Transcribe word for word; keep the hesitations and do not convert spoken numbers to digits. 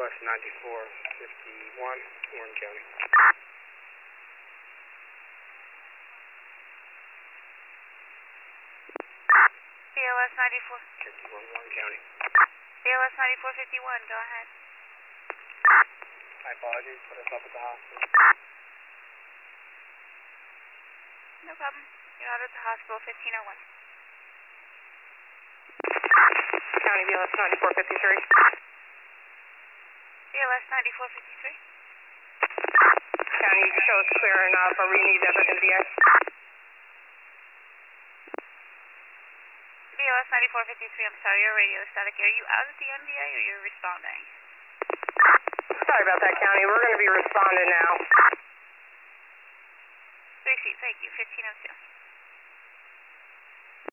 S ninety-four fifty-one, Warren County. B L S ninety-four. fifty-one, Warren County. B L S ninety-four fifty-one, go ahead. My apologies, put us up at the hospital. No problem. You're out at the hospital, fifteen oh one. County B L S ninety-four fifty-three. B L S ninety-four fifty-three. County, you can show us clear enough, or we need the M D A. B L S ninety-four fifty-three, I'm sorry, your radio is static. Are you out at the M D A or you're responding? Sorry about that, County. We're going to be responding now. Three feet, thank you, fifteen oh two.